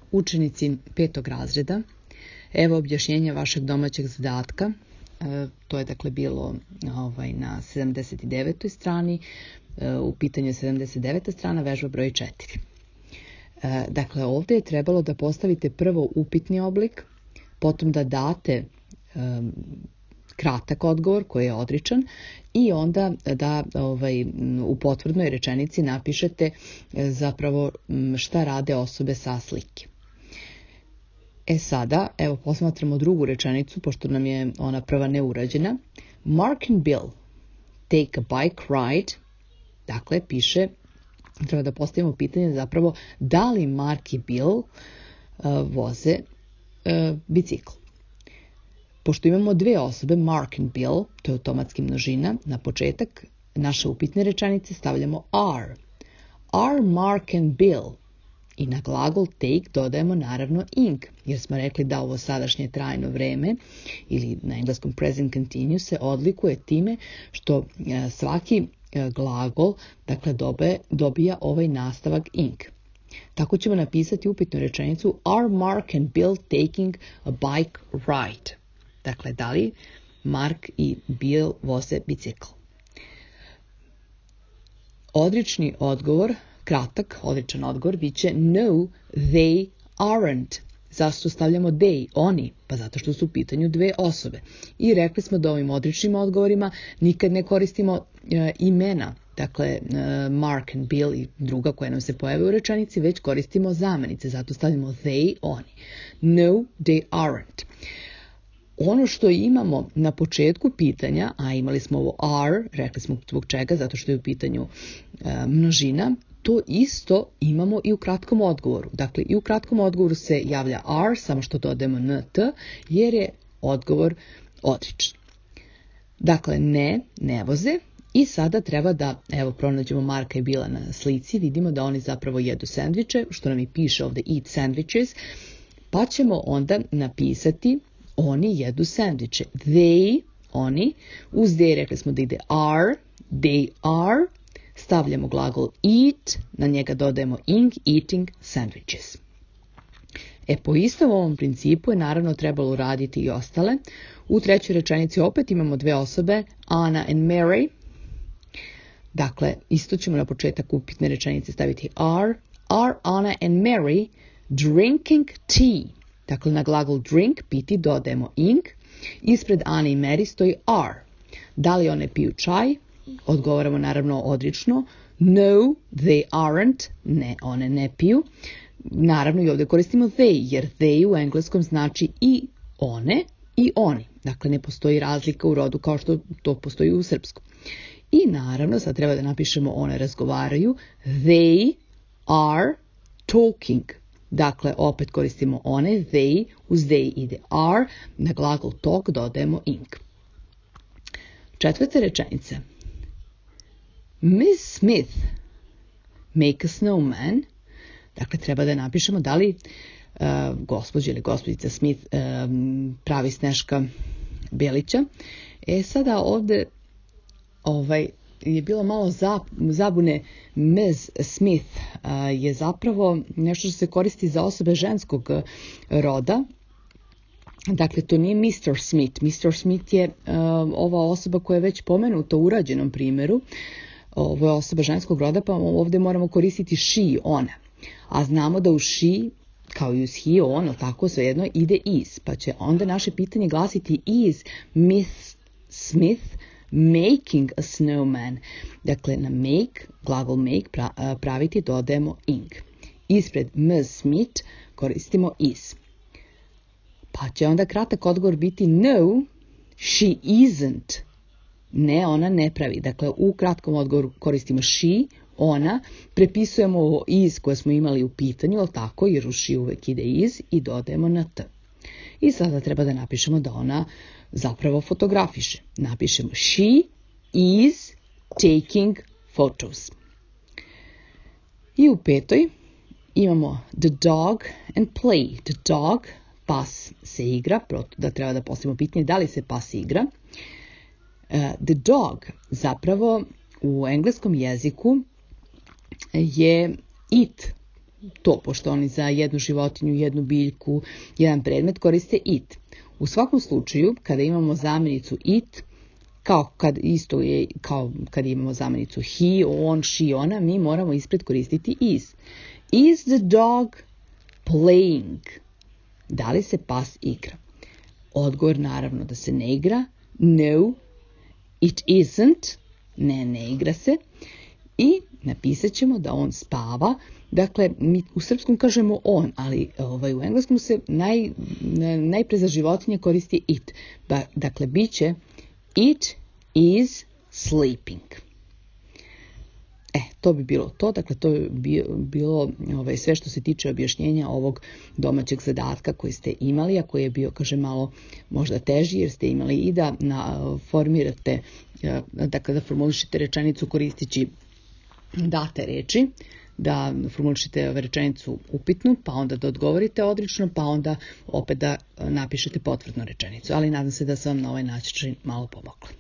učenici 5. razreda. Evo objašnjenja vašeg domaćeg zadatka. To je dakle bilo na 79. strani. U pitanju je 79. strana, vežba broj 4. Dakle, ovdje je trebalo da postavite prvo upitni oblik, potom da date kratak odgovor koji je odričan i onda da u potvrdnoj rečenici napišete zapravo šta rade osobe sa slike. Sada, evo posmatramo drugu rečenicu, pošto nam je ona prva neurađena. Mark and Bill take a bike ride. Dakle, piše, treba da postavimo pitanje zapravo da li Mark i Bill voze bicikl. Pošto imamo dve osobe, Mark and Bill, to je automatski množina, na početak naše upitne rečenice stavljamo are. Are Mark and Bill? I na glagol take dodajemo naravno ing, jer smo rekli da ovo sadašnje trajno vreme ili na engleskom present continuous se odlikuje time što svaki glagol dakle dobija ovaj nastavak ing. Tako ćemo napisati upitnu rečenicu Are Mark and Bill taking a bike ride? Dakle, da li Mark i Bill voze bicikl? Odrični odgovor, kratak odričan odgovor, biće No, they aren't. Zašto stavljamo they, oni? Pa zato što su u pitanju dve osobe. I rekli smo da ovim odričnim odgovorima nikad ne koristimo imena, dakle Mark and Bill i druga koja nam se pojave u rečenici, već koristimo zamenice, zato stavljamo they, oni. No, they aren't. Ono što imamo na početku pitanja, a imali smo ovo are, rekli smo zbog čega, zato što je u pitanju množina, to isto imamo i u kratkom odgovoru. Dakle, i u kratkom odgovoru se javlja are, samo što dodajemo nt, jer je odgovor odričan. Dakle, ne voze. I sada treba da, evo, pronađemo Marka i Billa na slici, vidimo da oni zapravo jedu sendviče, što nam i piše ovdje eat sandwiches, pa ćemo onda napisati oni jedu sendviče. They, oni, uz they rekli smo da ide are, they are, stavljamo glagol eat, na njega dodajemo ing, eating sandwiches. Po istom ovom principu je naravno trebalo uraditi i ostale. U trećoj rečenici opet imamo dve osobe, Anna and Mary. Dakle, isto ćemo na početak upitne rečenice staviti are Anna and Mary drinking tea? Dakle, na glagol drink, piti, dodajemo ing. Ispred Anna i Mary stoji are. Da li one piju čaj? Odgovaramo naravno odrično. No, they aren't. Ne, one ne piju. Naravno i ovdje koristimo they, jer they u engleskom znači i one i oni. Dakle, ne postoji razlika u rodu kao što to postoji u srpskom. I naravno, sad treba da napišemo one razgovaraju. They are talking. Dakle, opet koristimo one, they, uz they ide are, na glagol talk dodajemo ing. Četvrta rečenica. Miss Smith make a snowman. Dakle, treba da napišemo da li gospođa ili gospođica Smith pravi Sneška Bjelića. Sada ovdje je bilo malo zabune. Ms. Smith je zapravo nešto što se koristi za osobe ženskog roda. Dakle, to nije Mr. Smith. Mr. Smith je ova osoba koja je već pomenuta u urađenom primjeru. Ovo je osoba ženskog roda, pa ovdje moramo koristiti she, ona. A znamo da u she, kao i uz he, on, tako svejedno, ide is. Pa će onda naše pitanje glasiti is Miss Smith making a snowman. Dakle, na make, glagol make, praviti dodajemo ing. Ispred Ms. Smith koristimo is. Pa će onda kratak odgovor biti no, she isn't. Ne, ona ne pravi. Dakle, u kratkom odgovoru koristimo she, ona, prepisujemo ovo is koje smo imali u pitanju, ali tako, jer u she uvek ide is i dodajemo na t. I sada treba da napišemo da ona zapravo fotografiše. Napišemo she is taking photos. I u petoj imamo the dog and play. The dog, pas se igra, da treba da postavimo pitanje da li se pas igra. The dog zapravo u engleskom jeziku je it to, pošto oni za jednu životinju, jednu biljku, jedan predmet koriste it. U svakom slučaju, kada imamo zamjenicu it, kao kad imamo zamjenicu he, on, she, ona, mi moramo ispred koristiti is. Is the dog playing? Da li se pas igra? Odgovor naravno da se ne igra. No, it isn't. Ne igra se. I napisat ćemo da on spava. Dakle, mi u srpskom kažemo on, ali u engleskom se najpre za životinje koristi it. Dakle, bit će it is sleeping. To bi bilo to. Dakle, to bi bilo sve što se tiče objašnjenja ovog domaćeg zadatka koji ste imali, a koji je bio, malo možda teži, jer ste imali i da formirate, dakle, da formulišete rečenicu koristeći date reči, da formulišete rečenicu upitnu, pa onda da odgovorite odlično, pa onda opet da napišete potvrdnu rečenicu. Ali nadam se da sam vam na ovaj način malo pomogla.